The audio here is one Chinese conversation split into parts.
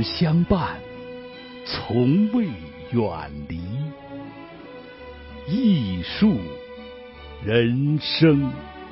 相伴，从未远离。艺术人生。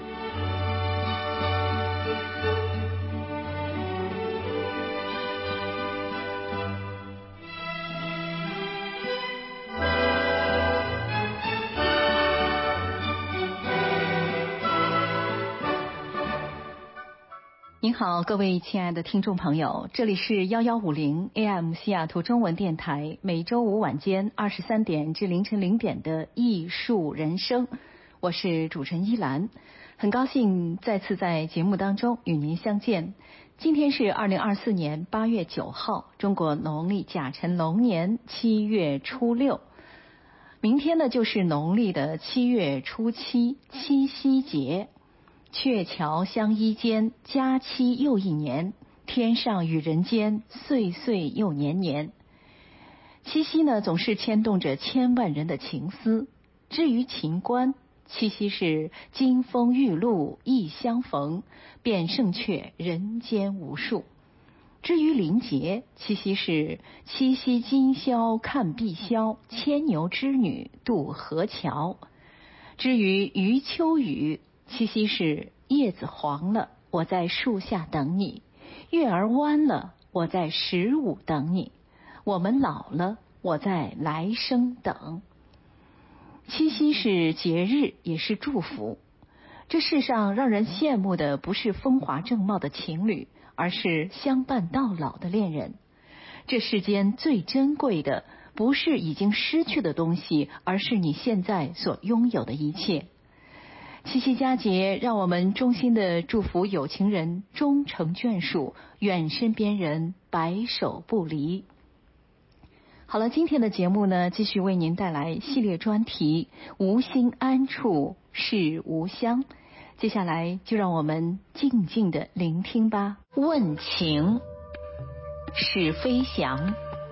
您好，各位亲爱的听众朋友，这里是1150 AM 西雅图中文电台，每周五晚间23点至凌晨0点的艺术人生，我是主持人依兰，很高兴再次在节目当中与您相见。今天是2024年8月9号，中国农历甲辰龙年7月初6，明天呢就是农历的7月初7，七夕节。鹊桥相依间，佳期又一年，天上与人间，岁岁又年年。七夕呢，总是牵动着千万人的情思。至于情关，七夕是金风玉露一相逢，便胜却人间无数。至于灵节，七夕是七夕今宵看碧霄，牵牛织女渡河桥。至于余秋雨，七夕是叶子黄了，我在树下等你；月儿弯了，我在15等你；我们老了，我在来生等。七夕是节日，也是祝福。这世上让人羡慕的不是风华正茂的情侣，而是相伴到老的恋人。这世间最珍贵的不是已经失去的东西，而是你现在所拥有的一切。七夕佳节，让我们衷心的祝福有情人终成眷属，愿身边人白首不离。好了，今天的节目呢，继续为您带来系列专题无心安处是吾乡。接下来就让我们静静的聆听吧。问情，史飞翔。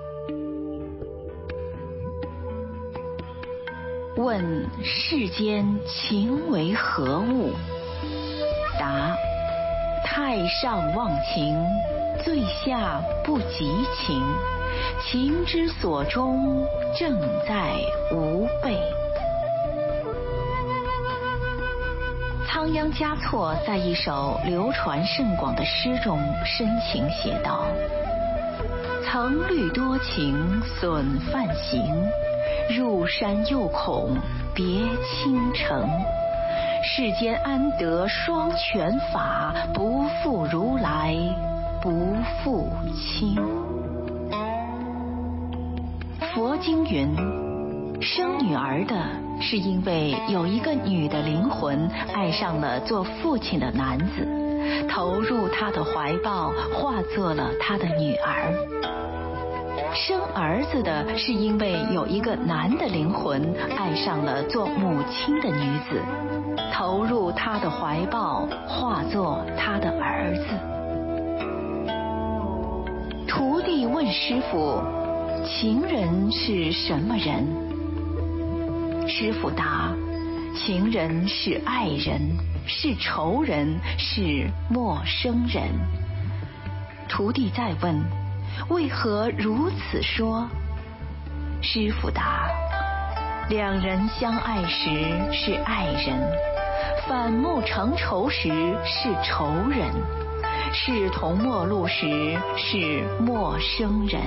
问世间情为何物？答：太上忘情，最下不及情。情之所钟，正在吾辈。仓央嘉措在一首流传甚广的诗中深情写道：曾虑多情损梵行，入山又恐别倾城。世间安得双全法？不负如来不负卿。佛经云，生女儿的是因为有一个女的灵魂爱上了做父亲的男子，投入他的怀抱，化作了他的女儿。生儿子的是因为有一个男的灵魂爱上了做母亲的女子，投入他的怀抱，化作他的儿子。徒弟问师傅，情人是什么人？师傅答：情人是爱人，是仇人，是陌生人。徒弟再问，为何如此说？师傅答：两人相爱时是爱人，反目成仇时是仇人，势同陌路时是陌生人。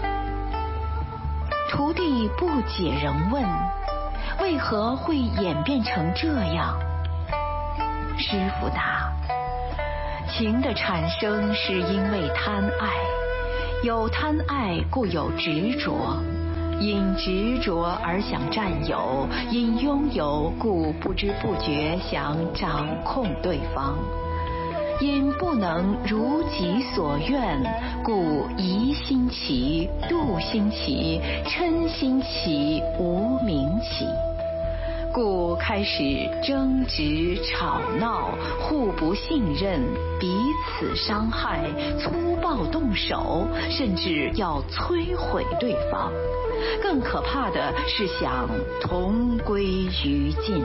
徒弟不解仍问，为何会演变成这样？师傅答：情的产生是因为贪爱，有贪爱故有执着，因执着而想占有，因拥有故不知不觉想掌控对方，因不能如己所愿，故疑心起，妒心起，嗔心起，无明起，故开始争执吵闹，互不信任，彼此伤害，粗暴动手，甚至要摧毁对方。更可怕的是想同归于尽。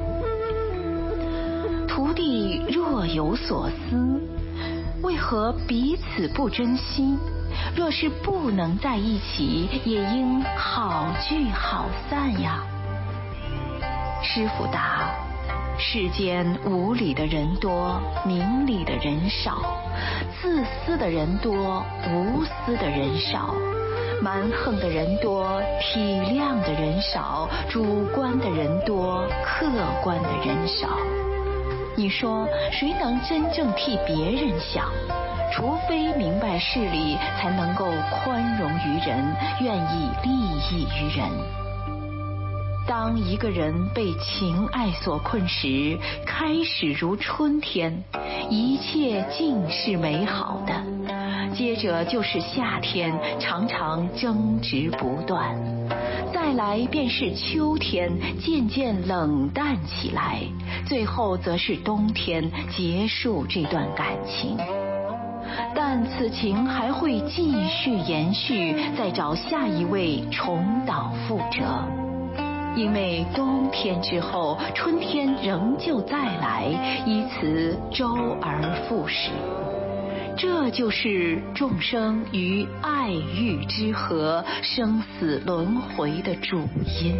徒弟若有所思，为何彼此不珍惜？ 若是不能在一起，也应好聚好散呀。师父答：世间无理的人多，明理的人少，自私的人多，无私的人少，蛮横的人多，体谅的人少，主观的人多，客观的人少。你说谁能真正替别人想？除非明白事理，才能够宽容于人，愿意利益于人。当一个人被情爱所困时，开始如春天，一切尽是美好的；接着就是夏天，常常争执不断；再来便是秋天，渐渐冷淡起来；最后则是冬天，结束这段感情。但此情还会继续延续，再找下一位重蹈覆辙。因为冬天之后，春天仍旧再来，以此周而复始。这就是众生于爱欲之河，生死轮回的主因。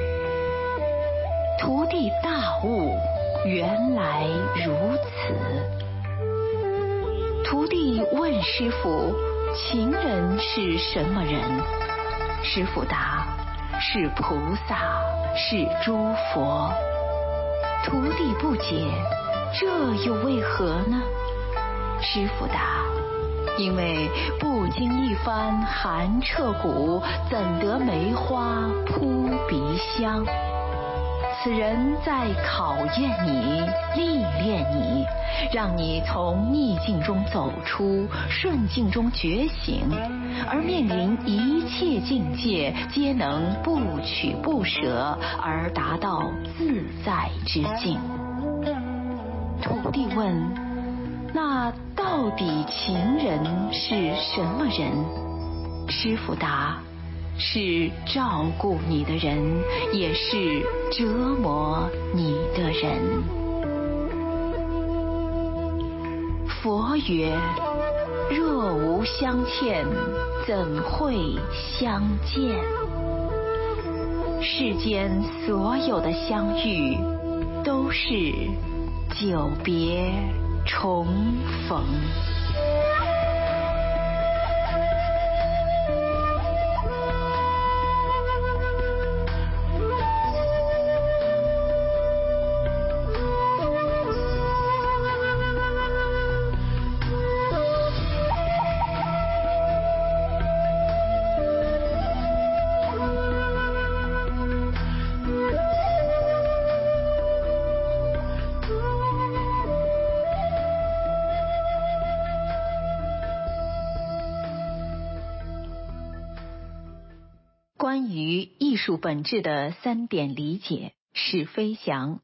徒弟大悟，原来如此。徒弟问师父：情人是什么人？师父答：是菩萨，是诸佛。徒弟不解，这又为何呢？师父答：因为不经一番寒彻骨，怎得梅花扑鼻香？此人在考验你，历练你，让你从逆境中走出，顺境中觉醒，而面临一切境界，皆能不取不舍，而达到自在之境。徒弟问：那到底情人是什么人？师父答：是照顾你的人，也是折磨你的人。佛曰：若无相欠，怎会相见？世间所有的相遇，都是久别重逢。关于艺术本质的3点理解是飞翔。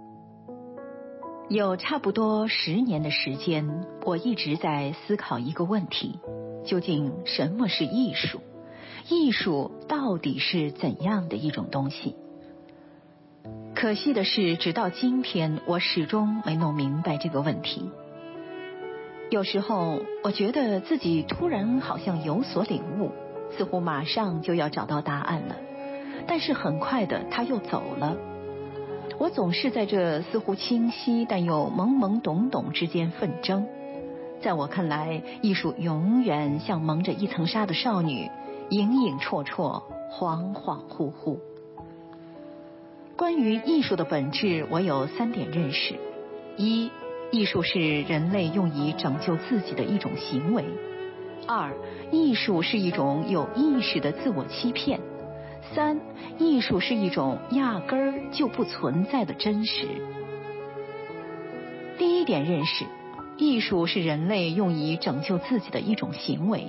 有差不多10年的时间，我一直在思考一个问题：究竟什么是艺术？艺术到底是怎样的一种东西？可惜的是，直到今天，我始终没弄明白这个问题。有时候，我觉得自己突然好像有所领悟，似乎马上就要找到答案了，但是很快的他又走了。我总是在这似乎清晰但又懵懵懂懂之间纷争。在我看来，艺术永远像蒙着一层纱的少女，影影绰绰，恍恍惚惚。关于艺术的本质，我有3点认识：一、艺术是人类用以拯救自己的一种行为；二、艺术是一种有意识的自我欺骗；三、艺术是一种压根儿就不存在的真实。第1点认识，艺术是人类用以拯救自己的一种行为。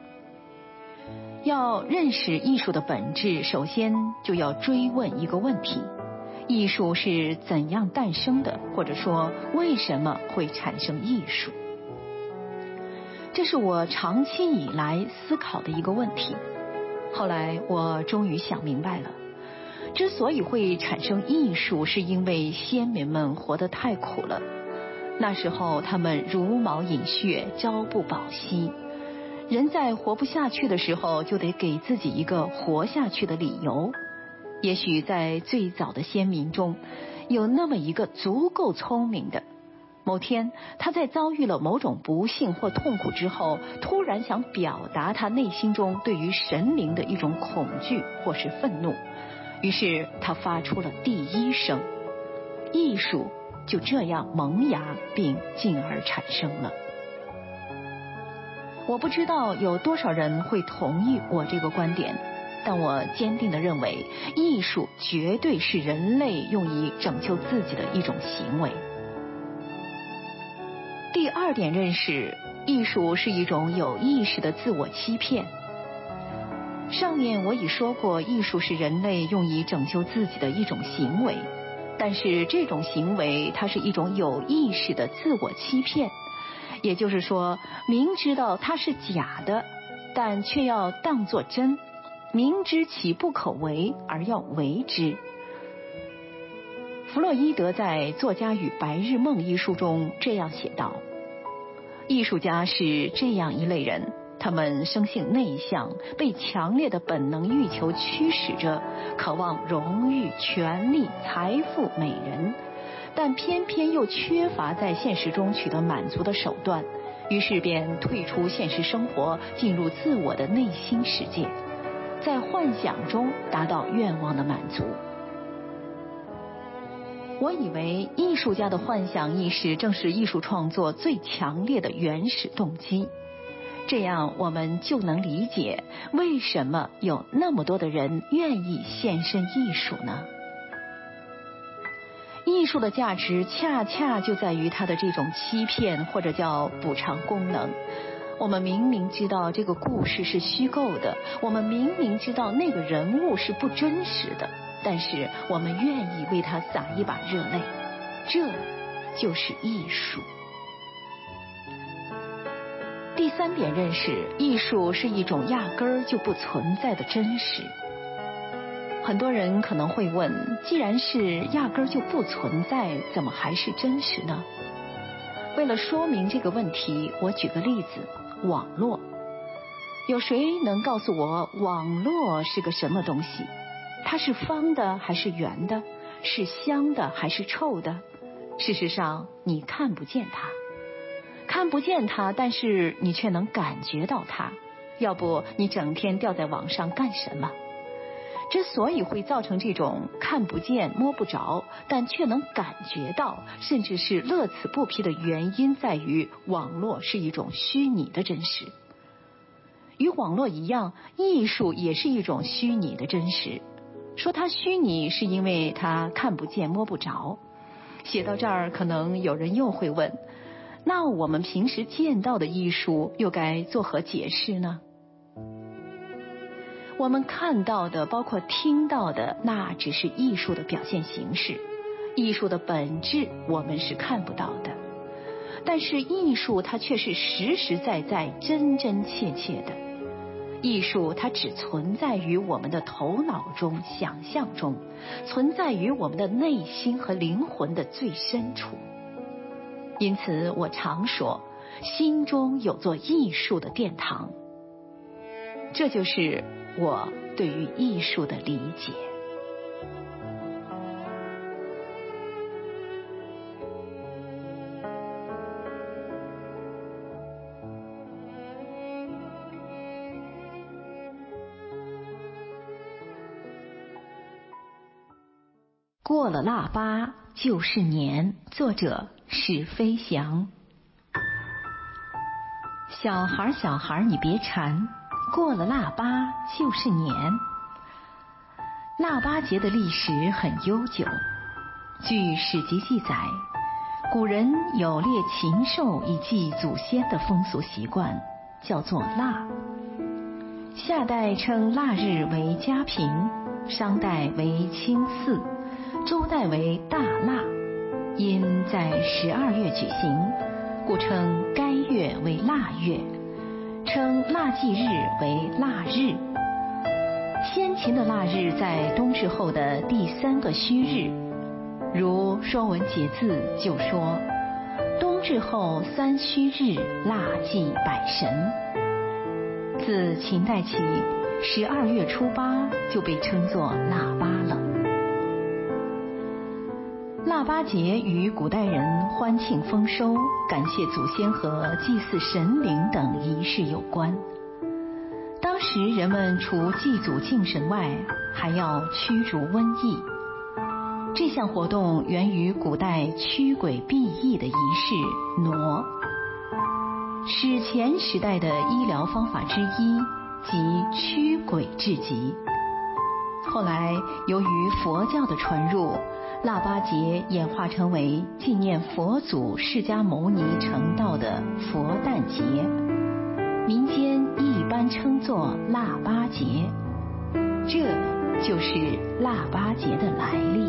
要认识艺术的本质，首先就要追问一个问题：艺术是怎样诞生的，或者说为什么会产生艺术？这是我长期以来思考的一个问题。后来我终于想明白了，之所以会产生艺术，是因为先民们活得太苦了。那时候他们茹毛饮血，朝不保夕， 人在活不下去的时候，就得给自己一个活下去的理由。也许在最早的先民中，有那么一个足够聪明的，某天他在遭遇了某种不幸或痛苦之后，突然想表达他内心中对于神灵的一种恐惧或是愤怒，于是他发出了第一声，艺术就这样萌芽并进而产生了。我不知道有多少人会同意我这个观点，但我坚定地认为，艺术绝对是人类用以拯救自己的一种行为。第二点认识，艺术是一种有意识的自我欺骗。上面我已说过，艺术是人类用以拯救自己的一种行为，但是这种行为它是一种有意识的自我欺骗，也就是说，明知道它是假的，但却要当作真，明知其不可为而要为之。弗洛伊德在《作家与白日梦》一书中这样写道：艺术家是这样一类人，他们生性内向，被强烈的本能欲求驱使着，渴望荣誉、权力、财富、美人，但偏偏又缺乏在现实中取得满足的手段，于是便退出现实生活，进入自我的内心世界，在幻想中达到愿望的满足。我以为艺术家的幻想意识正是艺术创作最强烈的原始动机，这样我们就能理解为什么有那么多的人愿意献身艺术呢？艺术的价值恰恰就在于它的这种欺骗，或者叫补偿功能。我们明明知道这个故事是虚构的，我们明明知道那个人物是不真实的，但是我们愿意为他洒一把热泪，这就是艺术。第三点认识，艺术是一种压根儿就不存在的真实。很多人可能会问，既然是压根儿就不存在，怎么还是真实呢？为了说明这个问题，我举个例子，网络。有谁能告诉我网络是个什么东西？它是方的还是圆的？是香的还是臭的？事实上，你看不见它，看不见它，但是你却能感觉到它。要不你整天吊在网上干什么？之所以会造成这种看不见摸不着，但却能感觉到，甚至是乐此不疲的原因，在于网络是一种虚拟的真实。与网络一样，艺术也是一种虚拟的真实。说它虚拟，是因为它看不见摸不着。写到这儿，可能有人又会问，那我们平时见到的艺术又该作何解释呢？我们看到的，包括听到的，那只是艺术的表现形式，艺术的本质我们是看不到的。但是艺术它却是实实在在、真真切切的。艺术它只存在于我们的头脑中、想象中，存在于我们的内心和灵魂的最深处。因此我常说，心中有座艺术的殿堂。这就是我对于艺术的理解。过了腊八就是年，作者史飞翔。小孩你别馋，过了腊八就是年。腊八节的历史很悠久，据史籍记载，古人有猎禽兽以祭祖先的风俗习惯，叫做腊。夏代称腊日为嘉平，商代为清祀，周代为大腊，因在12月举行，故称该月为腊月，称腊祭日为腊日。先秦的腊日在冬至后的第3个虚日，如《说文解字》就说：冬至后3虚日，腊祭百神。 自秦代起，12月初8就被称作腊八了。腊八节与古代人欢庆丰收、感谢祖先和祭祀神灵等仪式有关。当时人们除祭祖敬神外，还要驱逐瘟疫。这项活动源于古代驱鬼避疫的仪式傩，史前时代的医疗方法之一，即驱鬼治疾。后来由于佛教的传入，腊八节演化成为纪念佛祖释迦牟尼成道的佛诞节，民间一般称作腊八节，这就是腊八节的来历。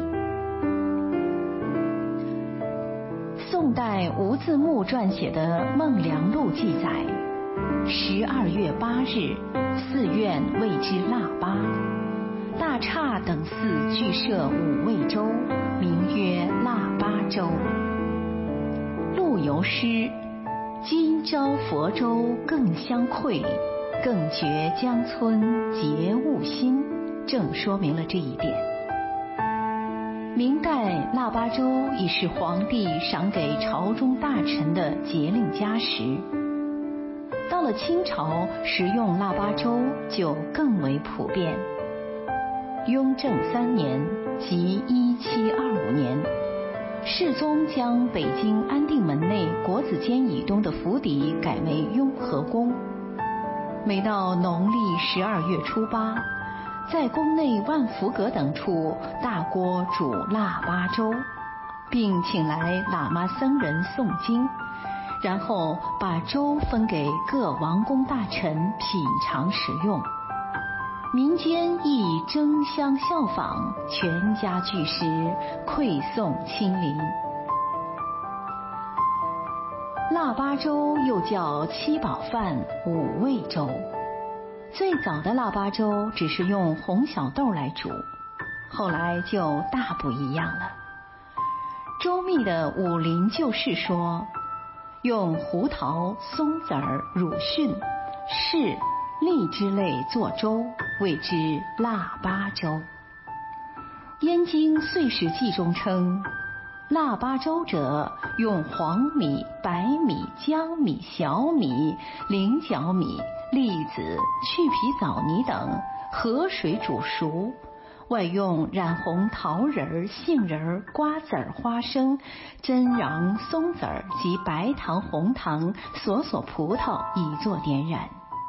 宋代吴自牧撰写的《孟良录》记载，12月8日，寺院谓之腊八，大刹等寺俱设5味粥，名曰腊八粥。陆游诗：今朝佛粥更相馈，更觉江村节物新，正说明了这一点。明代腊八粥已是皇帝赏给朝中大臣的节令佳食。到了清朝，食用腊八粥就更为普遍。雍正3年，即1725年，世宗将北京安定门内国子监以东的府邸改为雍和宫。每到农历12月初8，在宫内万福阁等处大锅煮腊八粥，并请来喇嘛僧人诵经，然后把粥分给各王公大臣品尝食用。民间亦争相效仿，全家聚食，馈送亲邻。腊八粥又叫七宝饭、5味粥。最早的腊八粥只是用红小豆来煮，后来就大不一样了。周密的《武林旧事》说，用胡桃、松子儿、乳蕈、柿、栗之类做粥，谓之腊八粥。《燕京岁时记》中称，腊八粥者，用黄米、白米、江米、小米、菱角米、栗子、去皮枣泥等和水煮熟，外用染红桃仁、杏仁、瓜子、花生、真瓤、松子及白糖、红糖、索葡萄以作点染。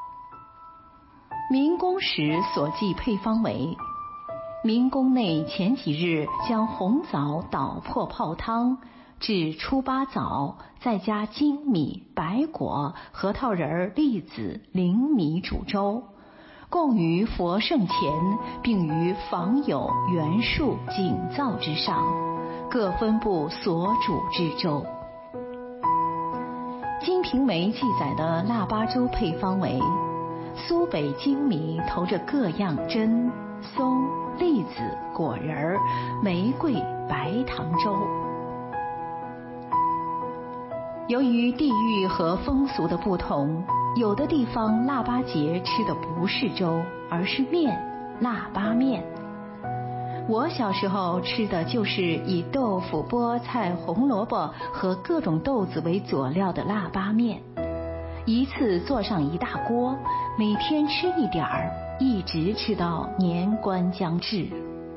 明宫时所记配方为：明宫内前几日将红枣捣破泡汤，至初8早，再加粳米、白果、核桃仁、栗子、灵米煮粥，供于佛圣前，并于房友、园树、景灶之上，各分布所煮之粥。《金瓶梅》记载的腊八粥配方为：苏北粳米投着各样榛、松、栗子、果仁、玫瑰、白糖粥。由于地域和风俗的不同，有的地方腊八节吃的不是粥，而是面，腊八面。我小时候吃的就是以豆腐、菠菜、红萝卜和各种豆子为佐料的腊八面，一次做上一大锅，每天吃一点儿，一直吃到年关将至。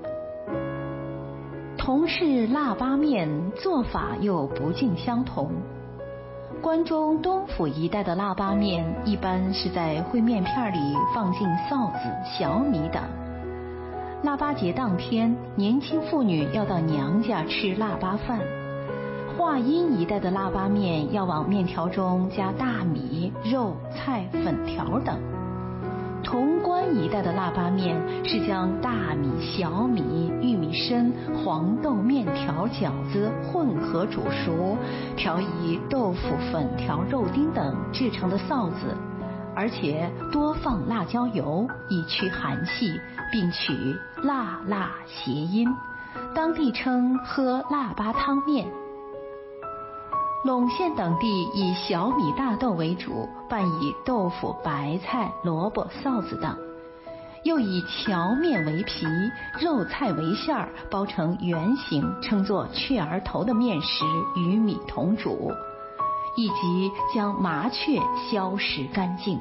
同是腊八面，做法又不尽相同。关中东府一带的腊八面一般是在烩面片里放进臊子、小米等。腊八节当天，年轻妇女要到娘家吃腊八饭。华阴一带的腊八面要往面条中加大米、肉、菜、粉条等。潼关一带的腊八面是将大米、小米、玉米参、黄豆、面条、饺子混合煮熟，调以豆腐、粉条、肉丁等制成的臊子，而且多放辣椒油以驱寒气，并取辣谐音，当地称喝腊八汤面。 陇县等地以小米、大豆为主，伴以豆腐、白菜、萝卜、臊子等，又以荞面为皮，肉菜为馅儿，包成圆形，称作雀儿头的面食与米同煮，以及将麻雀消食干净。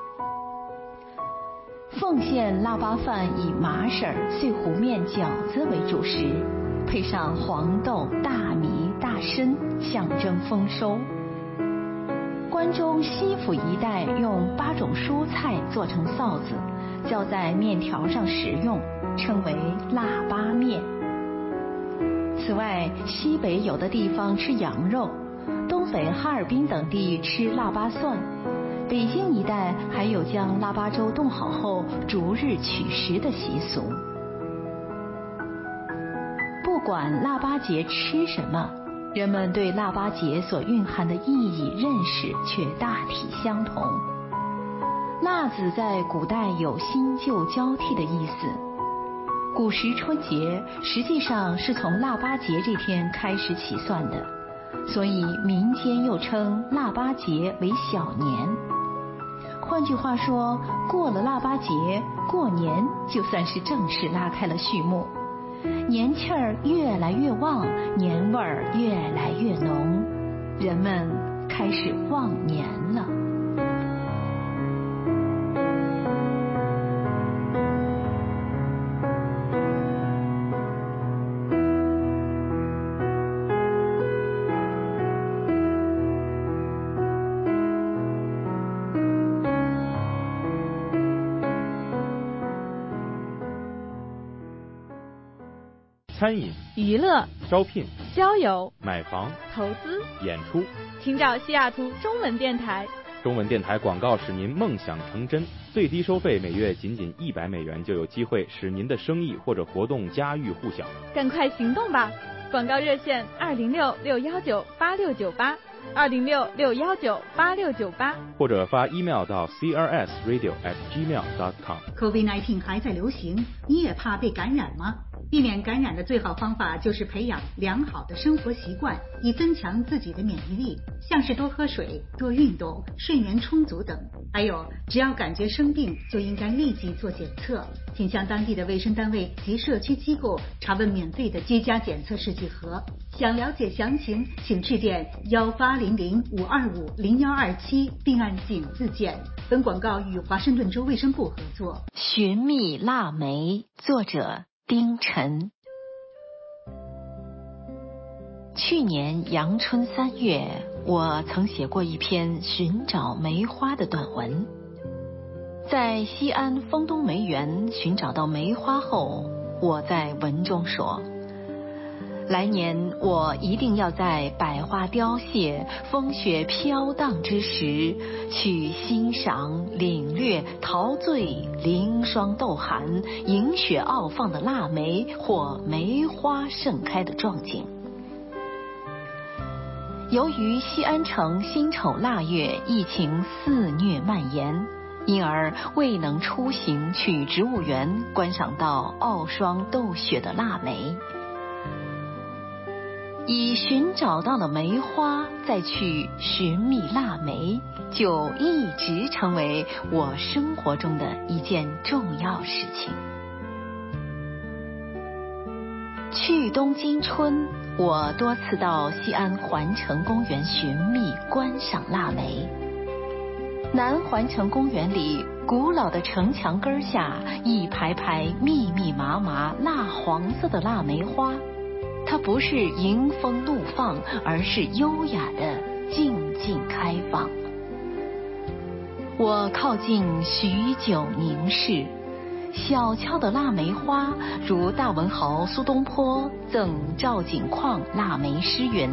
凤县腊八饭以麻婶、碎糊面、饺子为主食，配上黄豆、大米、大参，象征丰收。关中西府一带用8种蔬菜做成臊子，浇在面条上食用，称为腊八面。此外，西北有的地方吃羊肉，东北哈尔滨等地吃腊八蒜，北京一带还有将腊八粥冻好后逐日取食的习俗。不管腊八节吃什么，人们对腊八节所蕴含的意义认识却大体相同。腊子在古代有新旧交替的意思，古时春节实际上是从腊八节这天开始起算的，所以民间又称腊八节为小年。换句话说，过了腊八节，过年就算是正式拉开了序幕，年气儿越来越旺，年味儿越来越浓，人们开始望年了。 餐饮、 娱乐、 招聘、 交友、 买房、 投资、 演出， 请找西雅图中文电台。 中文电台广告使您梦想成真，最低收费每月仅100美元，就有机会使您的生意或者活动家喻户晓。 赶快行动吧！广告热线206-619-8698，206-619-8698， 或者发 email 到 crsradio@gmail.com。 COVID-19 还在流行，你也怕被感染吗？避免感染的最好方法就是培养良好的生活习惯，以增强自己的免疫力，像是多喝水、多运动、睡眠充足等。还有，只要感觉生病，就应该立即做检测，请向当地的卫生单位及社区机构查问免费的居家检测试剂盒。想了解详情，请致电1800-525-0127，并按井字键。本广告与华盛顿州卫生部合作。 寻觅腊梅，作者丁晨。去年阳春3月，我曾写过一篇寻找梅花的短文。在西安丰东梅园寻找到梅花后，我在文中说，来年我一定要在百花凋谢、风雪飘荡之时，去欣赏、领略、陶醉凌霜斗寒、迎雪傲放的腊梅或梅花盛开的壮景。由于西安城辛丑腊月疫情肆虐蔓延，因而未能出行去植物园观赏到傲霜斗雪的腊梅。已寻找到了梅花，再去寻觅腊梅，就一直成为我生活中的一件重要事情。去冬今春，我多次到西安环城公园寻觅观赏腊梅。南环城公园里，古老的城墙根下，一排排密密麻麻蜡黄色的腊梅花，它不是迎风怒放，而是优雅的静静开放。我靠近许久凝视，小俏的腊梅花，如大文豪苏东坡赠赵景况腊梅诗云：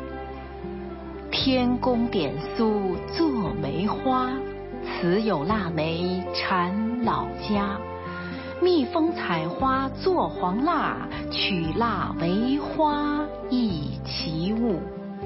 天公点苏作梅花，此有腊梅缠老家。蜜蜂采花作黄蜡，取蜡为花亦其物。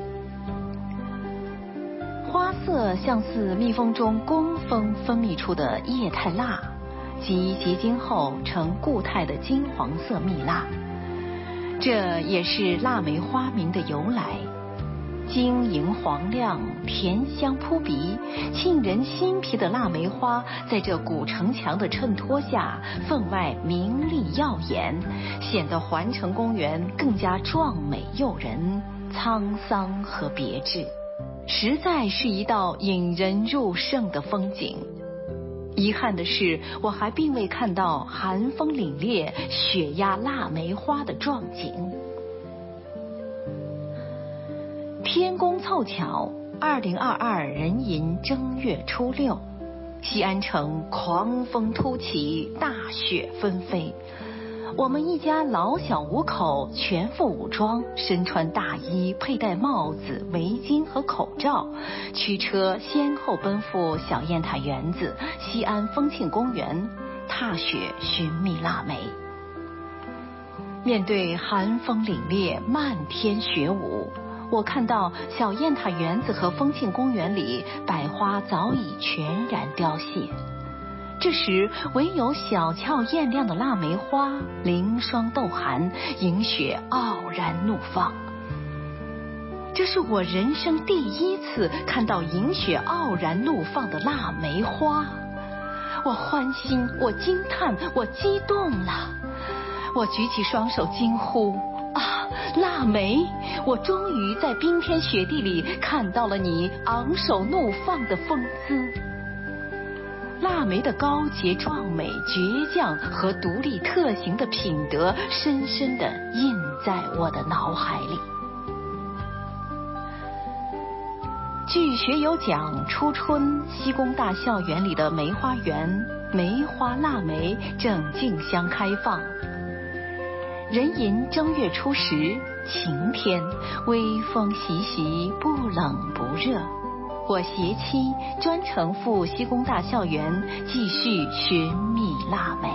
花色相似蜜蜂中工蜂分泌出的液态蜡，即结晶后呈固态的金黄色蜜蜡，这也是腊梅花名的由来。 晶莹黄亮，甜香扑鼻，沁人心脾的腊梅花在这古城墙的衬托下分外明丽耀眼，显得环城公园更加壮美诱人，沧桑和别致，实在是一道引人入胜的风景。遗憾的是，我还并未看到寒风凛冽、雪压腊梅花的壮景。天公凑巧，2022壬寅正月初6，西安城狂风突起，大雪纷飞。我们一家老小5口全副武装，身穿大衣，佩戴帽子、围巾和口罩，驱车先后奔赴小雁塔园子、西安丰庆公园，踏雪寻觅腊梅。面对寒风凛冽、漫天雪舞，我看到小雁塔园子和丰庆公园里百花早已全然凋谢，这时唯有小俏艳亮的腊梅花凌霜斗寒，迎雪傲然怒放。这是我人生第一次看到迎雪傲然怒放的腊梅花，我欢欣，我惊叹，我激动了。我举起双手惊呼：啊，腊梅！我终于在冰天雪地里看到了你昂首怒放的风姿。腊梅的高洁壮美、倔强和独立特行的品德，深深地印在我的脑海里。据学友讲，初春西工大校园里的梅花园，梅花腊梅正竞相开放。壬寅正月初10，晴天，微风习习，不冷不热。我携妻专程赴西工大校园，继续寻觅腊梅。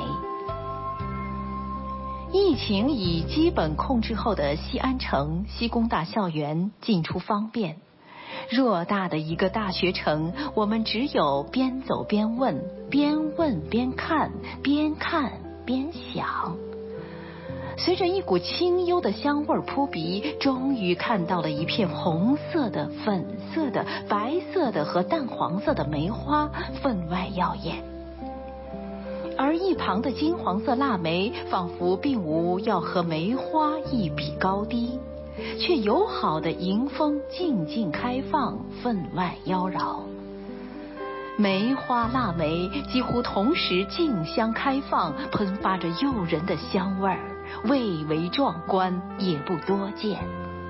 疫情已基本控制后的西安城西工大校园进出方便。偌大的一个大学城，我们只有边走边问，边问边看，边看边想。随着一股清幽的香味扑鼻，终于看到了一片红色的、粉色的、白色的和淡黄色的梅花，分外耀眼。而一旁的金黄色腊梅仿佛并无要和梅花一比高低，却友好的迎风静静开放，分外妖娆。梅花腊梅几乎同时竞相开放，喷发着诱人的香味儿，蔚为壮观，也不多见。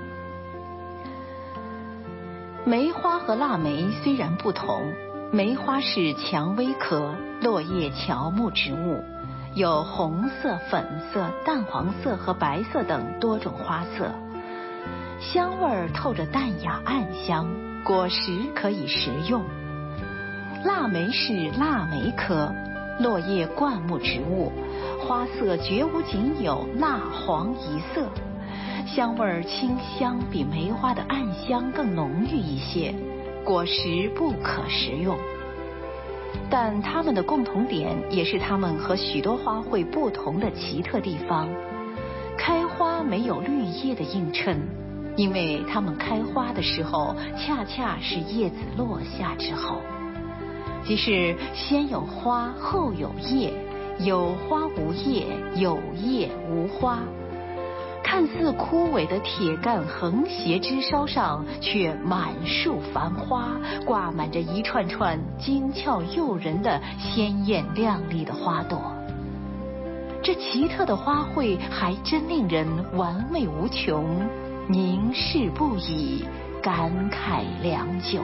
梅花和腊梅虽然不同，梅花是蔷薇科落叶乔木植物，有红色、粉色、淡黄色和白色等多种花色，香味透着淡雅暗香，果实可以食用。腊梅是腊梅科落叶灌木植物，花色绝无仅有蜡黄一色，香味清香，比梅花的暗香更浓郁一些，果实不可食用。但它们的共同点也是它们和许多花卉不同的奇特地方，开花没有绿叶的映衬，因为它们开花的时候恰恰是叶子落下之后，即是先有花后有叶，有花无叶，有叶无花。看似枯萎的铁干横斜枝梢上，却满树繁花，挂满着一串串精俏诱人的鲜艳亮丽的花朵。这奇特的花卉还真令人玩味无穷，凝视不已，感慨良久。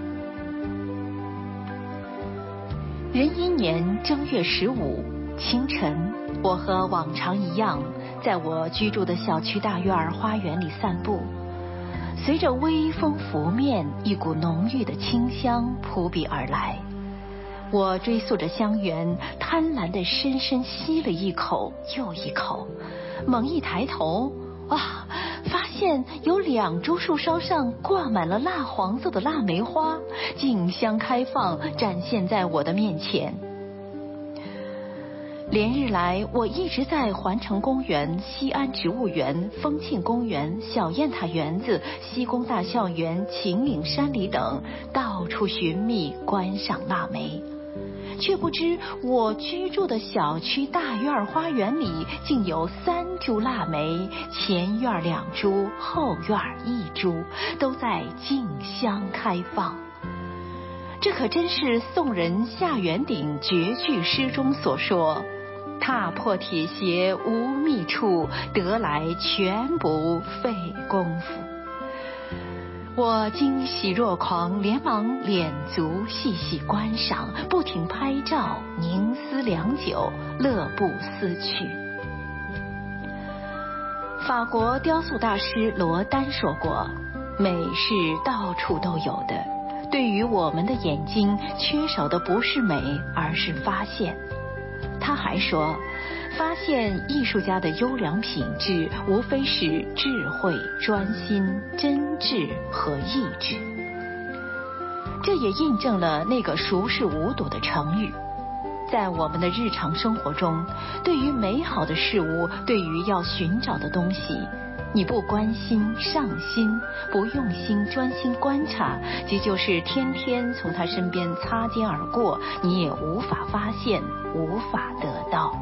壬寅年正月15清晨，我和往常一样，在我居住的小区大院花园里散步。随着微风拂面，一股浓郁的清香扑鼻而来。我追溯着香源，贪婪地深深吸了一口又一口，猛一抬头，哇，发现有2株树梢上挂满了蜡黄色的腊梅花，竞相开放，展现在我的面前。 连日来，我一直在环城公园、西安植物园、丰庆公园、小雁塔园子、西工大校园、秦岭山里等到处寻觅观赏腊梅，却不知我居住的小区大院花园里竟有3株腊梅，前院2株，后院1株，都在竞相开放。这可真是宋人夏元鼎绝句诗中所说：踏破铁鞋无觅处，得来全不费工夫。我惊喜若狂，连忙敛足细细观赏，不停拍照，凝思良久，乐不思蜀。法国雕塑大师罗丹说过，美是到处都有的，对于我们的眼睛，缺少的不是美，而是发现。他还说，发现艺术家的优良品质，无非是智慧、专心、真挚和意志。这也印证了那个熟视无睹的成语。在我们的日常生活中，对于美好的事物，对于要寻找的东西，你不关心上心，不用心专心观察，即就是天天从他身边擦肩而过，你也无法发现，无法得到。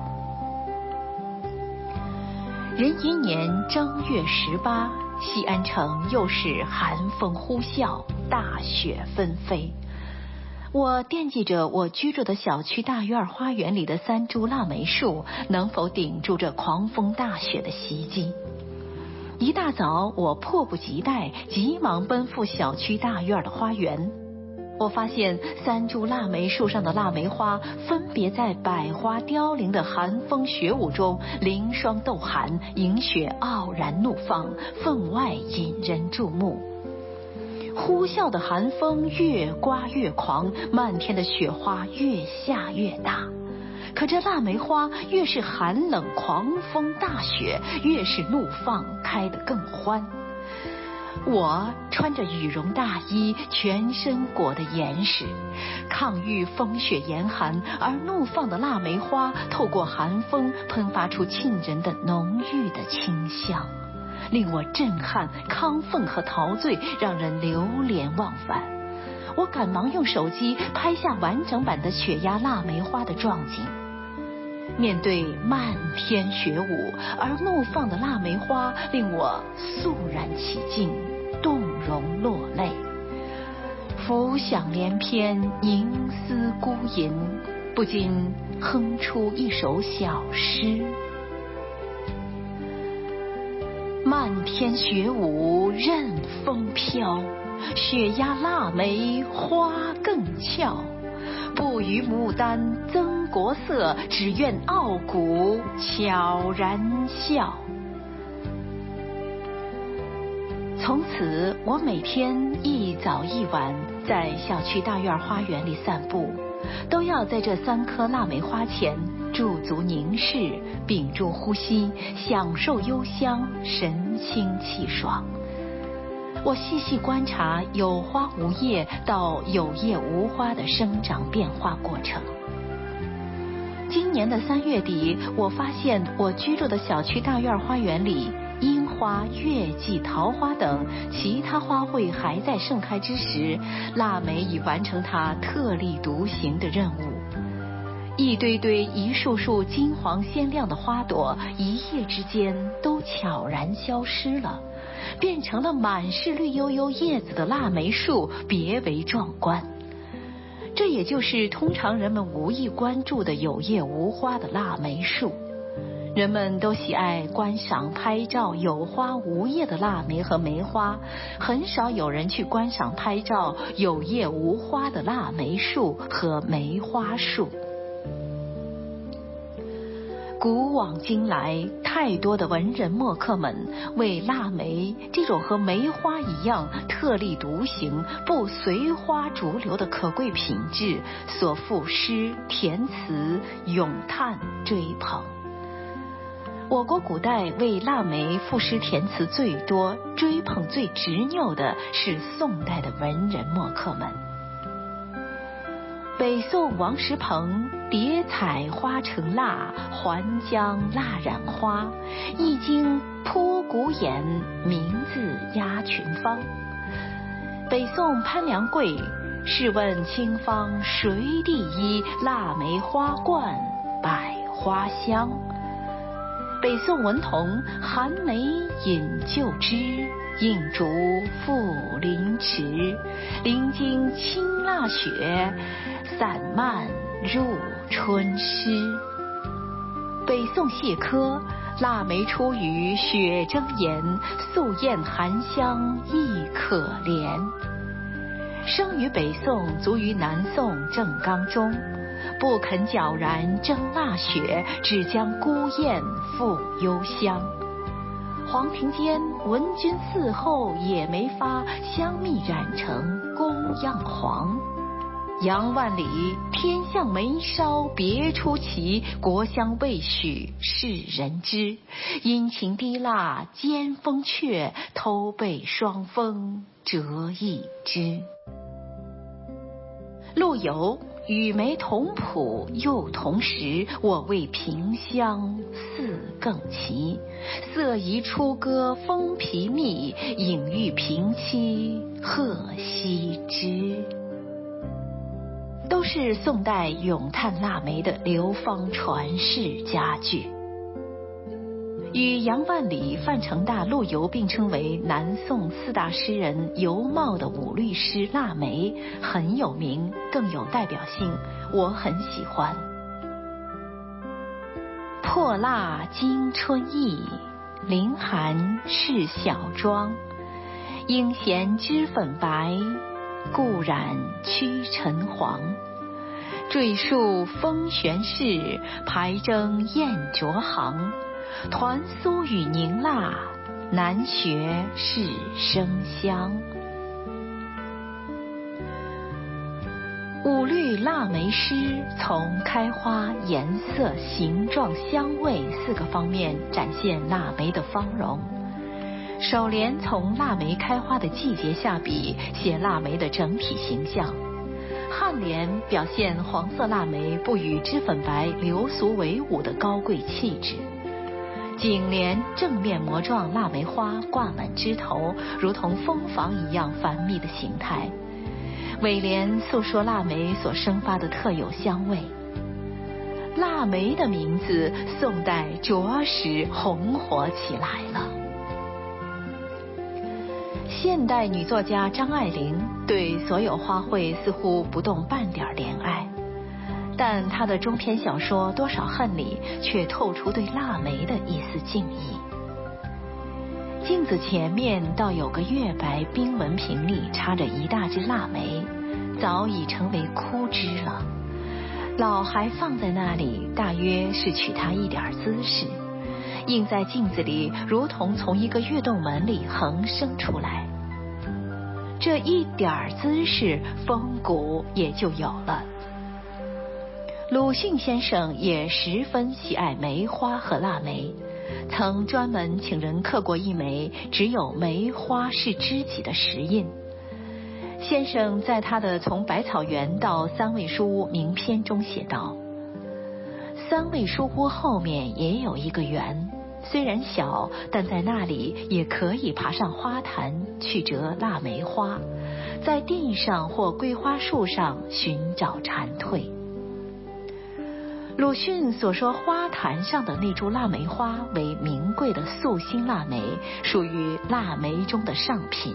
壬寅年正月18，西安城又是寒风呼啸，大雪纷飞。我惦记着我居住的小区大院花园里的3株腊梅树能否顶住这狂风大雪的袭击。一大早，我迫不及待，急忙奔赴小区大院的花园。我发现3株腊梅树上的腊梅花分别在百花凋零的寒风雪舞中凌霜斗寒，迎雪傲然怒放，分外引人注目。呼啸的寒风越刮越狂，漫天的雪花越下越大。可这腊梅花越是寒冷狂风大雪，越是怒放，开得更欢。我穿着羽绒大衣，全身裹得严实，抗御风雪严寒，而怒放的腊梅花透过寒风喷发出沁人的浓郁的清香，令我震撼、亢奋和陶醉，让人流连忘返。我赶忙用手机拍下完整版的雪压腊梅花的壮景。面对漫天雪舞，而怒放的腊梅花令我肃然起敬，动容落泪。浮想联翩，凝思孤吟，不禁哼出一首小诗：漫天雪舞任风飘，雪压腊梅花更俏。不与牡丹增国色，只愿傲骨悄然笑。从此，我每天一早一晚在小区大院花园里散步，都要在这3棵腊梅花前驻足凝视，屏住呼吸，享受幽香，神清气爽。我细细观察有花无叶到有叶无花的生长变化过程。今年的3月底，我发现我居住的小区大院花园里，樱花、月季、桃花等其他花卉还在盛开之时，腊梅已完成它特立独行的任务。一堆堆、一束束金黄鲜亮的花朵，一夜之间都悄然消失了，变成了满是绿油油叶子的腊梅树，别为壮观。这也就是通常人们无意关注的有叶无花的腊梅树。人们都喜爱观赏拍照有花无叶的腊梅和梅花，很少有人去观赏拍照有叶无花的腊梅树和梅花树。古往今来，太多的文人墨客们为腊梅这种和梅花一样特立独行、不随花逐流的可贵品质所赋诗填词、咏叹、追捧。我国古代为腊梅赋诗填词最多、追捧最执拗的是宋代的文人墨客们。 北宋王石鹏叠彩花成蜡，还将蜡染花，一经扑骨眼，名字压群芳。北宋潘良贵试问清芳谁第一，腊梅花冠百花香。北宋文同寒梅饮旧枝，映烛复临池，临经清腊雪，散漫入春诗。北宋谢科腊梅出于雪争妍，素艳含香亦可怜。生于北宋，卒于南宋正刚中，不肯皎然争腊雪，只将孤雁复幽香。黄庭坚闻君嗣后野梅发，香蜜染成宫样黄。杨万里天向眉梢别出奇，国香未许世人知。殷勤滴蜡兼风阙，偷被霜风折一枝。陆游与梅同谱又同时，我为萍香似更齐。色宜出歌风皮密，隐喻平妻贺西之。都是宋代咏叹腊梅的流芳传世佳句。与杨万里、范成大、陆游并称为南宋四大诗人尤袤的五律诗《腊梅》很有名，更有代表性，我很喜欢。破蜡惊春意，凌寒是小妆。应嫌脂粉白，故染屈尘黄。缀树风悬势，排征燕啄行。团酥与凝蜡，难学是生香。五律腊梅诗从开花、颜色、形状、香味4个方面展现腊梅的芳容。首联从腊梅开花的季节下笔，写腊梅的整体形象。颔联表现黄色腊梅不与脂粉白流俗为伍的高贵气质。颈联正面模状腊梅花挂满枝头，如同蜂房一样繁密的形态。尾联诉说腊梅所生发的特有香味。腊梅的名字，宋代着实红火起来了。现代女作家张爱玲对所有花卉似乎不动半点怜爱，但她的中篇小说《多少恨》里却透出对腊梅的一丝敬意。镜子前面倒有个月白冰纹瓶里插着一大只腊梅，早已成为枯枝了。老还放在那里，大约是取它一点姿势，映在镜子里，如同从一个月洞门里横生出来。这一点姿势，风骨也就有了。鲁迅先生也十分喜爱梅花和腊梅，曾专门请人刻过一枚只有梅花是知己的石印。先生在他的《从百草园到三味书屋》名篇中写道：三味书屋后面也有一个园，虽然小，但在那里也可以爬上花坛去折腊梅花，在地上或桂花树上寻找蝉蜕。鲁迅所说花坛上的那株腊梅花为名贵的素心腊梅，属于腊梅中的上品。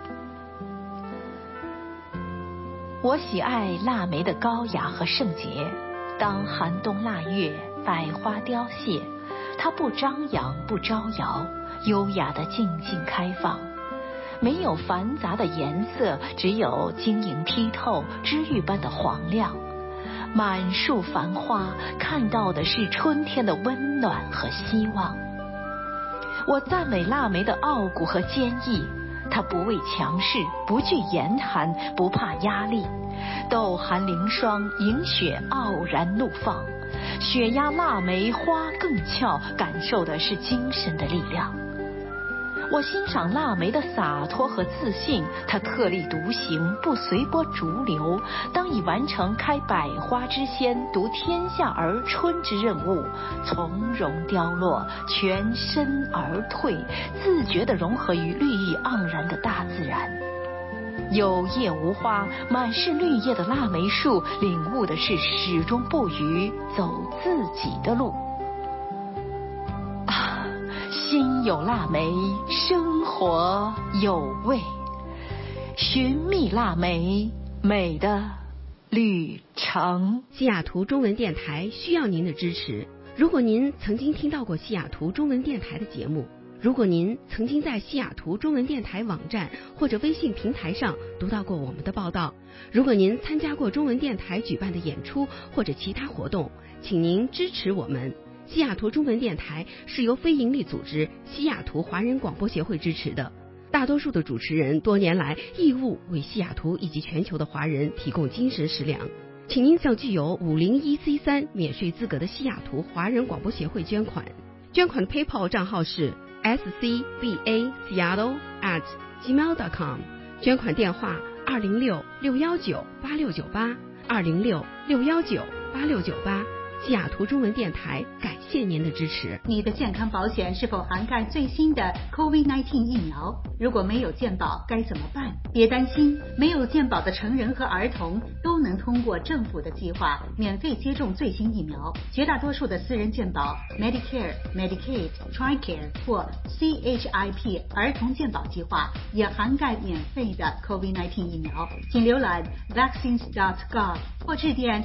我喜爱腊梅的高雅和圣洁。当寒冬腊月，百花凋谢，它不张扬不招摇，优雅地静静开放，没有繁杂的颜色，只有晶莹剔透知玉般的黄亮。满树繁花，看到的是春天的温暖和希望。我赞美腊梅的傲骨和坚毅，它不畏强势，不惧严寒，不怕压力。斗寒凌霜，迎雪傲然怒放。雪压腊梅花更俏，感受的是精神的力量。 我欣赏腊梅的洒脱和自信，她特立独行，不随波逐流。当已完成开百花之先，独天下而春之任务，从容凋落，全身而退，自觉地融合于绿意盎然的大自然。有叶无花，满是绿叶的腊梅树，领悟的是始终不渝走自己的路。啊，心有腊梅，生活有味。寻觅腊梅，美的旅程。 西雅图中文电台需要您的支持。如果您曾经听到过西雅图中文电台的节目，如果您曾经在西雅图中文电台网站或者微信平台上读到过我们的报道，如果您参加过中文电台举办的演出或者其他活动，请您支持我们。西雅图中文电台是由非营利组织西雅图华人广播协会支持的，大多数的主持人多年来义务为西雅图以及全球的华人提供精神食粮。请您向具有501C3免税资格的西雅图华人广播协会捐款。捐款的 PayPal 账号是scbaseattle@gmail.com， 捐款电话206-619-8698 206-619-8698。西雅图中文电台感谢您的支持。 你的健康保险是否涵盖最新的 COVID-19 疫苗？如果没有健保该怎么办？别担心，没有健保的成人和儿童都能通过政府的计划免费接种最新疫苗。绝大多数的私人健保 Medicare、Medicaid、TRICARE 或 CHIP 儿童健保计划也涵盖免费的 COVID-19 疫苗。请浏览 vaccines.gov 或致电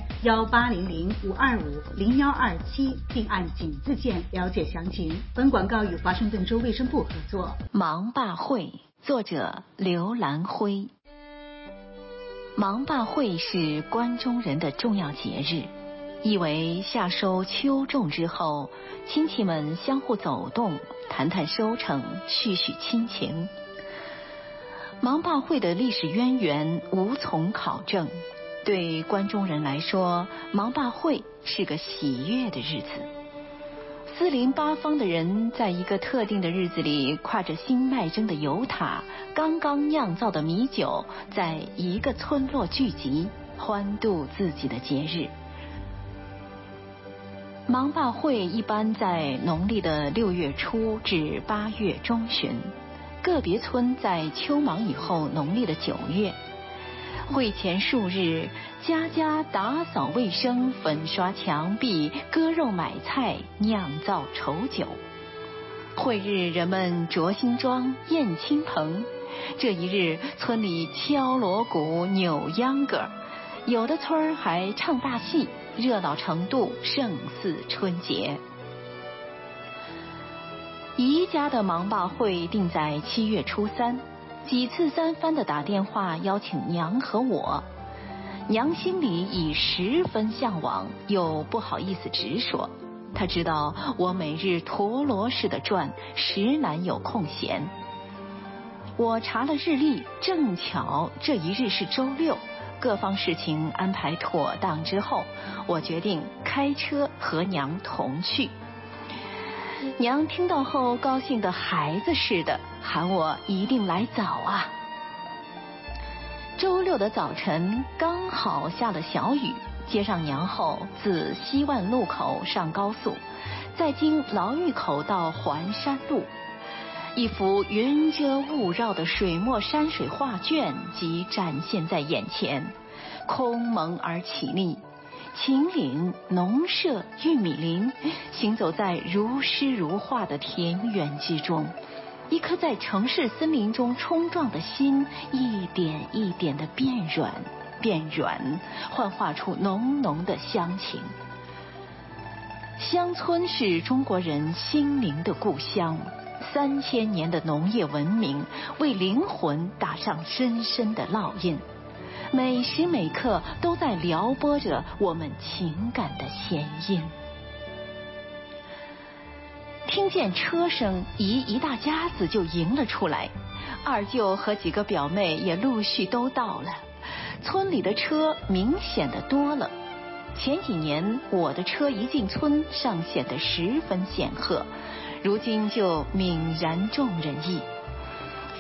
1800-525-0127，并按井字键了解详情。本广告与华盛顿州卫生部合作。 芒坝会，作者刘兰辉。芒坝会是关中人的重要节日，意为夏收秋种之后，亲戚们相互走动，谈谈收成，叙叙亲情。芒坝会的历史渊源无从考证，对关中人来说，芒坝会是个喜悦的日子。四邻八方的人在一个特定的日子里，挎着新麦蒸的油塔，刚刚酿造的米酒，在一个村落聚集，欢度自己的节日。芒坝会一般在农历的6月初至8月中旬，个别村在秋忙以后农历的9月。会前数日，家家打扫卫生，粉刷墙壁，割肉买菜，酿造稠酒。会日，人们着新装，宴亲朋。这一日，村里敲锣鼓，扭秧歌，有的村儿还唱大戏，热闹程度胜似春节。姨家的芒坝会定在7月初3。几次三番的打电话邀请娘和我，娘心里已十分向往，又不好意思直说。她知道我每日陀螺似的转，实难有空闲。我查了日历，正巧这一日是周6，各方事情安排妥当之后，我决定开车和娘同去。娘听到后高兴的孩子似的，喊我一定来早啊。周6的早晨刚好下了小雨，接上娘后，自西万路口上高速，再经劳峪口到环山路，一幅云遮雾绕的水墨山水画卷即展现在眼前，空蒙而绮丽。秦岭、农舍、玉米林，行走在如诗如画的田园之中，一颗在城市森林中冲撞的心，一点一点地变软，幻化出浓浓的乡情。乡村是中国人心灵的故乡，3000年的农业文明为灵魂打上深深的烙印，每时每刻都在撩拨着我们情感的弦音。听见车声，姨一大家子就迎了出来，二舅和几个表妹也陆续都到了。村里的车明显的多了，前几年我的车一进村尚显得十分显赫，如今就泯然众人意。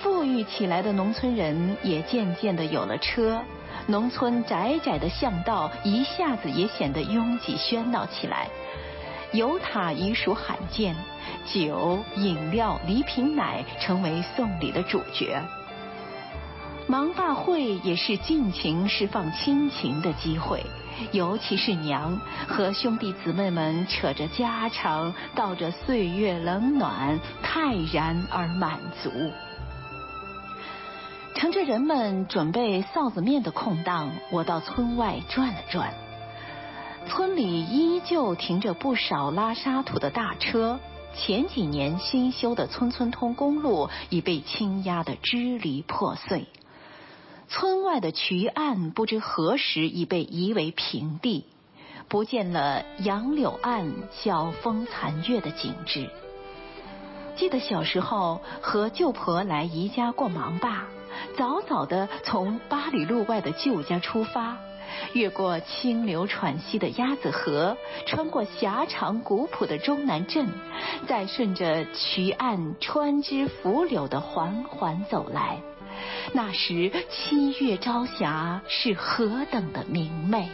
富裕起来的农村人也渐渐地有了车，农村窄窄的巷道一下子也显得拥挤喧闹起来。油塔已属罕见，酒、饮料、礼品奶成为送礼的主角。忙爸会也是尽情释放亲情的机会，尤其是娘和兄弟姊妹们扯着家常，道着岁月冷暖，泰然而满足。乘着人们准备臊子面的空档，我到村外转了转。村里依旧停着不少拉沙土的大车，前几年新修的村村通公路已被倾压得支离破碎。村外的渠岸不知何时已被夷为平地，不见了杨柳岸晓风残月的景致。记得小时候和舅婆来姨家过忙坝，早早地从8里路外的舅家出发，越过清流喘息的鸭子河，穿过狭长古朴的中南镇，再顺着渠岸穿枝拂柳地缓缓走来。那时7月朝霞是何等的明媚。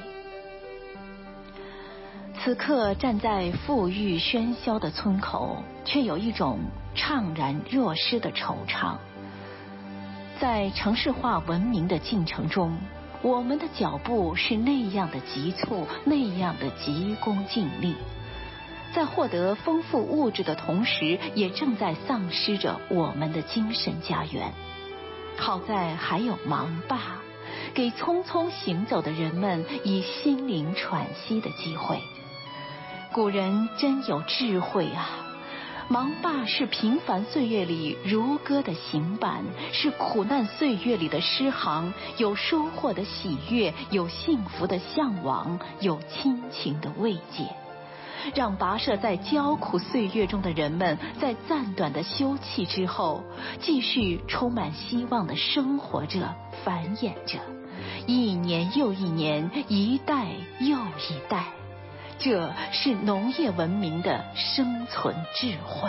此刻站在富裕喧嚣的村口，却有一种怅然若失的惆怅。在城市化文明的进程中，我们的脚步是那样的急促，那样的急功近利，在获得丰富物质的同时，也正在丧失着我们的精神家园。好在还有忙爸，给匆匆行走的人们以心灵喘息的机会。古人真有智慧啊！忙爸是平凡岁月里如歌的行板，是苦难岁月里的诗行，有收获的喜悦，有幸福的向往，有亲情的慰藉，让跋涉在焦苦岁月中的人们在暂短的休憩之后，继续充满希望地生活着，繁衍着，一年又一年，一代又一代。这是农业文明的生存智慧。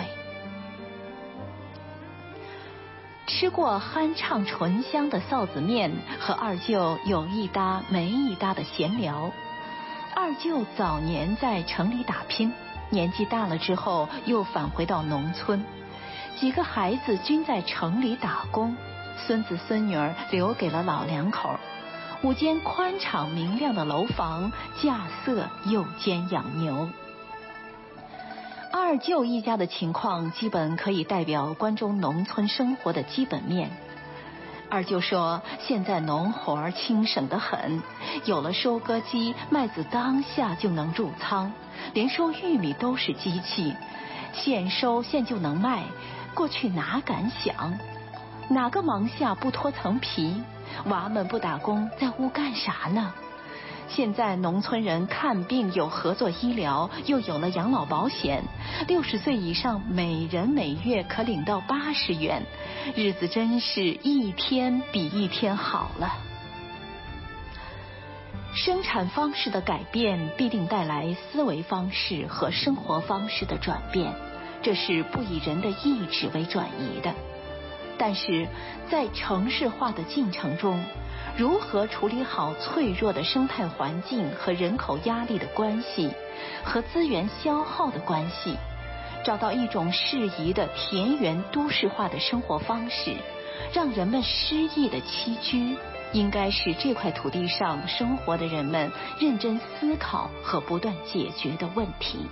吃过酣畅醇香的臊子面，和二舅有一搭没一搭的闲聊。二舅早年在城里打拼，年纪大了之后又返回到农村，几个孩子均在城里打工，孙子孙女儿留给了老两口。5间宽敞明亮的楼房，架色又兼养牛。二舅一家的情况基本可以代表关中农村生活的基本面。二舅说，现在农活轻省得很，有了收割机，麦子当下就能入仓，连收玉米都是机器，现收现就能卖。过去哪敢想，哪个忙下不脱层皮？娃们不打工在屋干啥呢？现在农村人看病有合作医疗，又有了养老保险，60岁以上每人每月可领到80元，日子真是一天比一天好了。生产方式的改变必定带来思维方式和生活方式的转变，这是不以人的意志为转移的。但是在城市化的进程中，如何处理好脆弱的生态环境和人口压力的关系，和资源消耗的关系，找到一种适宜的田园都市化的生活方式，让人们诗意的栖居，应该是这块土地上生活的人们认真思考和不断解决的问题。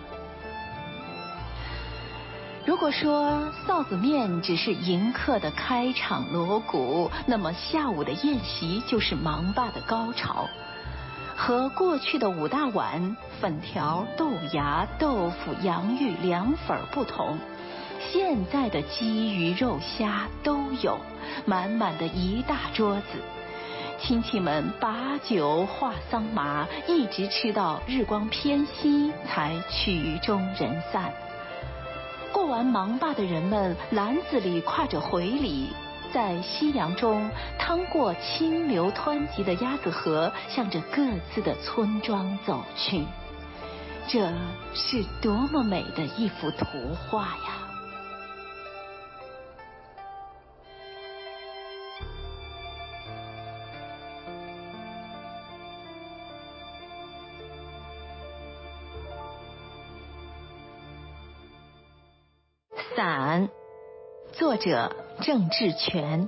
如果说臊子面只是迎客的开场锣鼓，那么下午的宴席就是忙爸的高潮。和过去的5大碗粉条、豆芽、豆腐、洋芋、凉粉不同，现在的鸡鱼肉虾都有，满满的一大桌子。亲戚们把酒话桑麻，一直吃到日光偏西才曲终人散。过完忙罢的人们篮子里挎着回礼，在夕阳中趟过清流湍急的鸭子河，向着各自的村庄走去。这是多么美的一幅图画呀！ 伞，作者郑志全。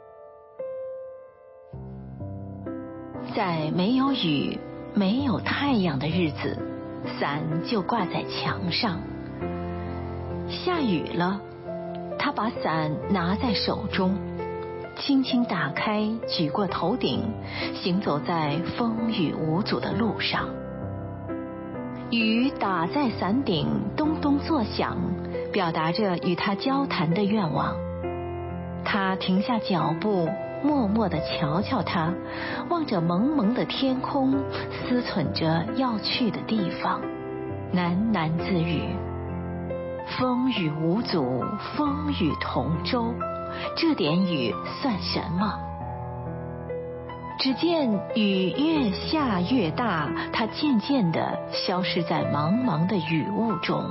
在没有雨、没有太阳的日子，伞就挂在墙上。下雨了，他把伞拿在手中，轻轻打开，举过头顶，行走在风雨无阻的路上。雨打在伞顶，咚咚作响，表达着与他交谈的愿望。他停下脚步，默默地瞧瞧他，望着蒙蒙的天空，思忖着要去的地方，喃喃自语：风雨无阻，风雨同舟，这点雨算什么？只见雨越下越大，它渐渐地消失在茫茫的雨雾中。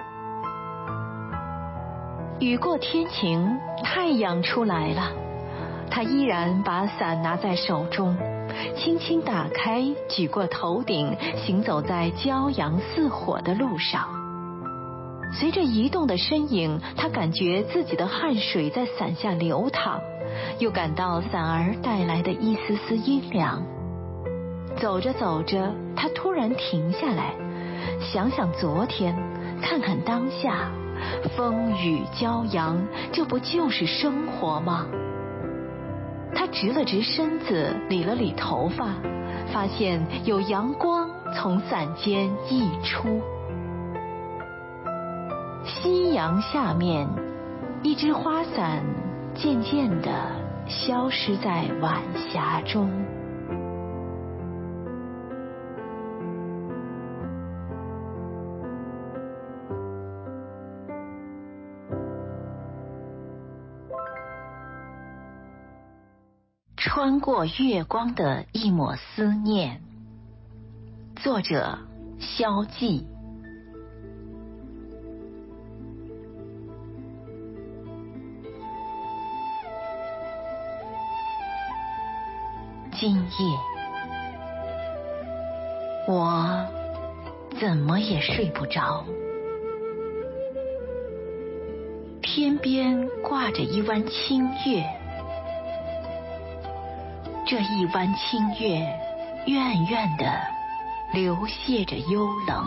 雨过天晴，太阳出来了，他依然把伞拿在手中，轻轻打开，举过头顶，行走在骄阳似火的路上。随着移动的身影，他感觉自己的汗水在伞下流淌，又感到伞儿带来的一丝丝阴凉。走着走着，他突然停下来，想想昨天，看看当下，风雨骄阳，这不就是生活吗？他直了直身子，理了理头发，发现有阳光从伞间溢出。夕阳下面，一只花伞渐渐地消失在晚霞中。穿过月光的一抹思念，作者萧霁。今夜，我怎么也睡不着。天边挂着一弯清月，这一弯清月远远地流泻着幽冷，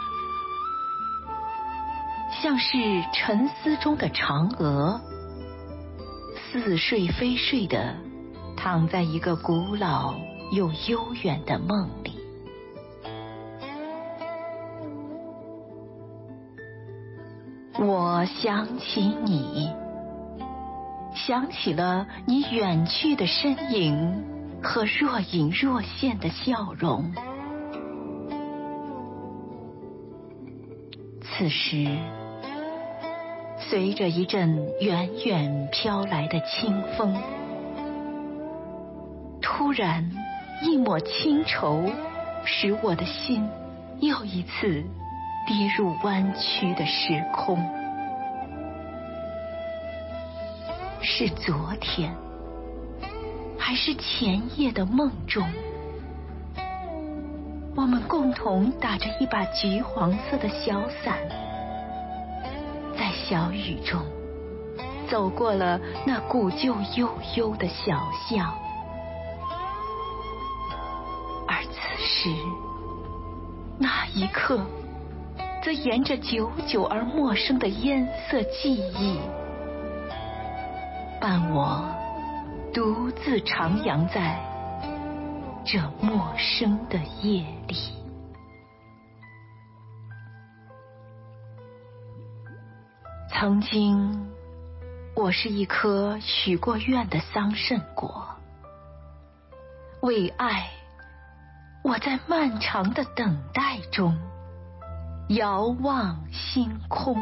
像是沉思中的嫦娥，似睡非睡地躺在一个古老又悠远的梦里。我想起你，想起了你远去的身影和若隐若现的笑容。此时，随着一阵远远飘来的清风，突然一抹清愁，使我的心又一次跌入弯曲的时空。是昨天，还是前夜的梦中，我们共同打着一把橘黄色的小伞，在小雨中走过了那古旧悠悠的小巷。而此时，那一刻，则沿着久久而陌生的烟色记忆，伴我独自徜徉在这陌生的夜里。曾经，我是一颗许过愿的桑葚果，为爱，我在漫长的等待中遥望星空，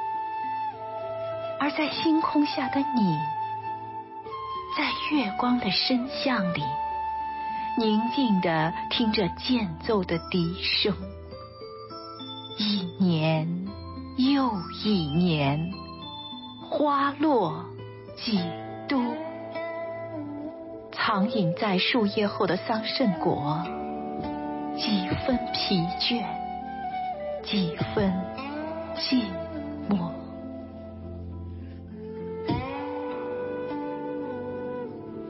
而在星空下的你，在月光的深巷里，宁静地听着间奏的笛声。一年又一年，花落几多，藏隐在树叶后的桑葚果，几分疲倦，几分寂寞。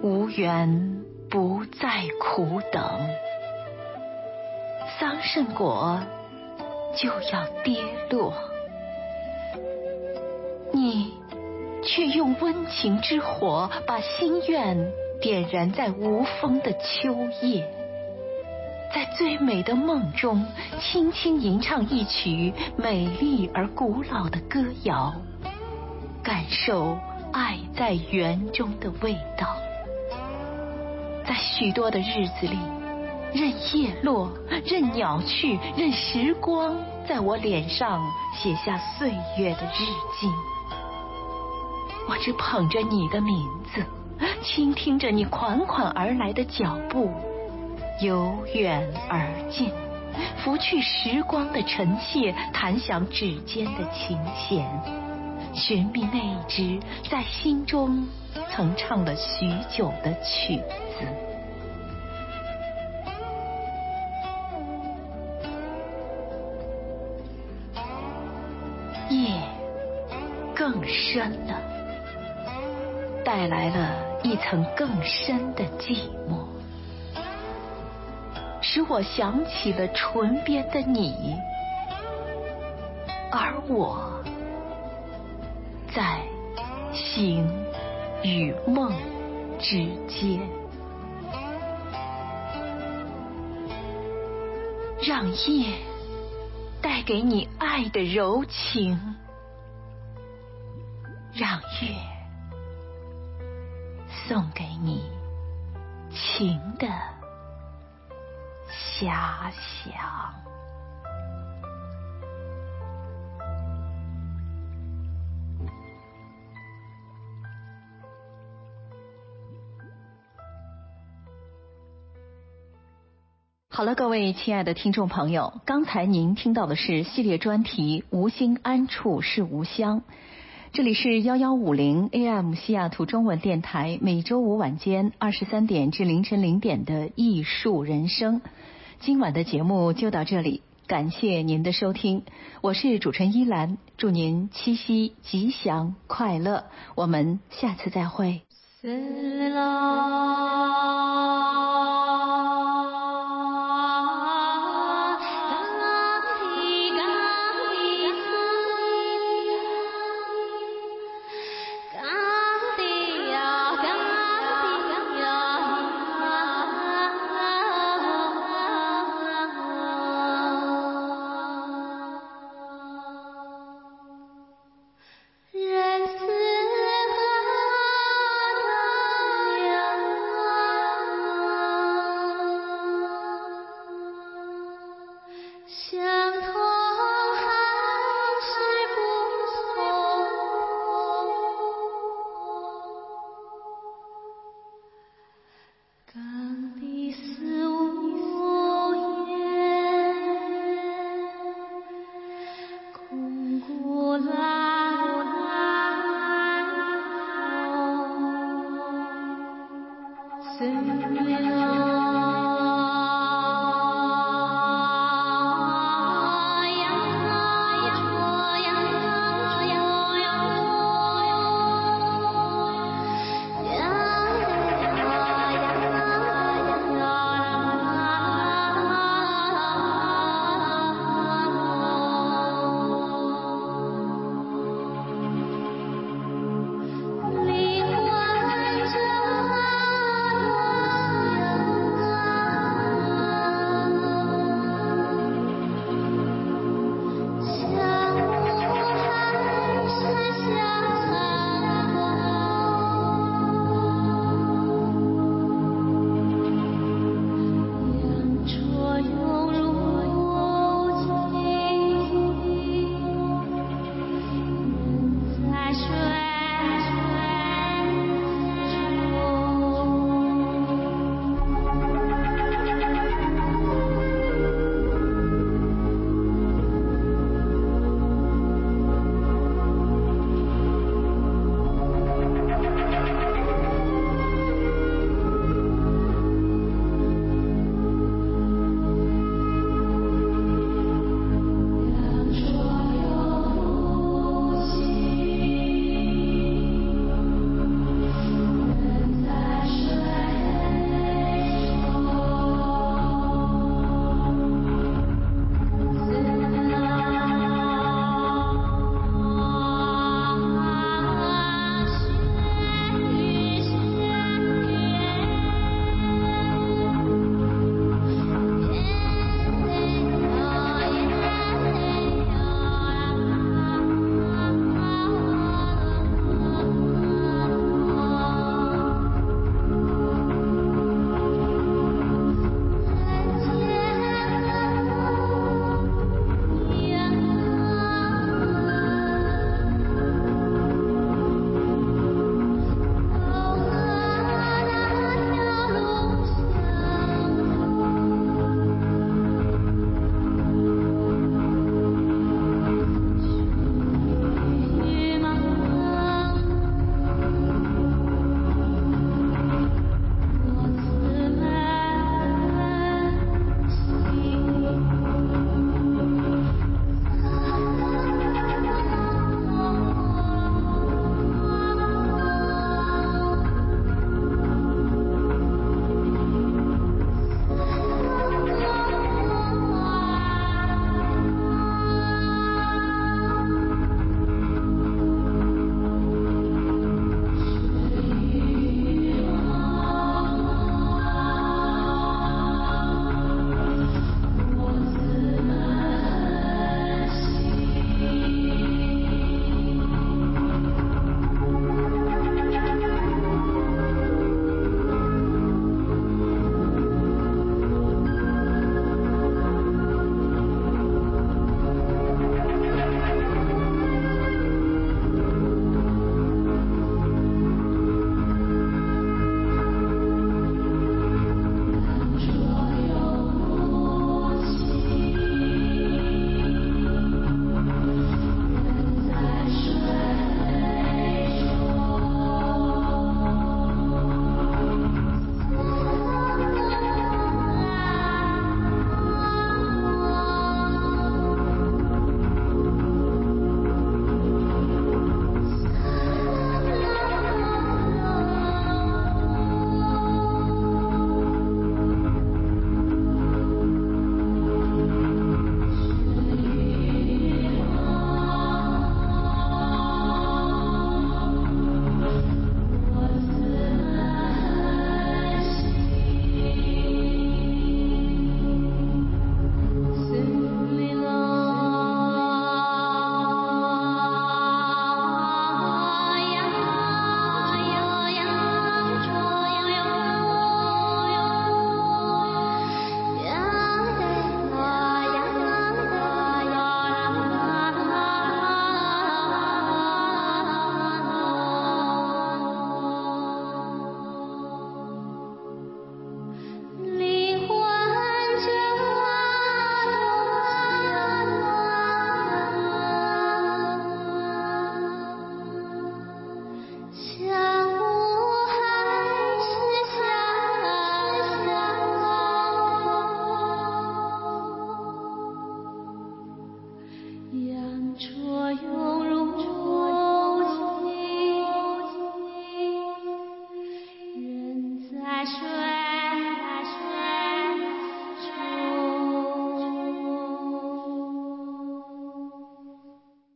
无缘不再苦等，桑葚果就要跌落，你却用温情之火把心愿点燃在无风的秋夜，在最美的梦中轻轻吟唱一曲美丽而古老的歌谣，感受爱在园中的味道。在许多的日子里，任叶落，任鸟去，任时光在我脸上写下岁月的日记。我只捧着你的名字，倾听着你款款而来的脚步，由远而近，拂去时光的尘屑，弹响指尖的琴弦，寻觅那一支在心中曾唱了许久的曲子。夜更深了，带来了一层更深的寂寞，使我想起了唇边的你，而我在醒与梦之间。让夜带给你爱的柔情，让月送给你情的遐想。好了，各位亲爱的听众朋友，刚才您听到的是系列专题《无心安处是吾乡》。这里是1150 AM 西雅图中文电台，每周五晚间23点至凌晨0点的艺术人生。今晚的节目就到这里，感谢您的收听，我是主持人依兰，祝您七夕吉祥快乐，我们下次再会。 岁月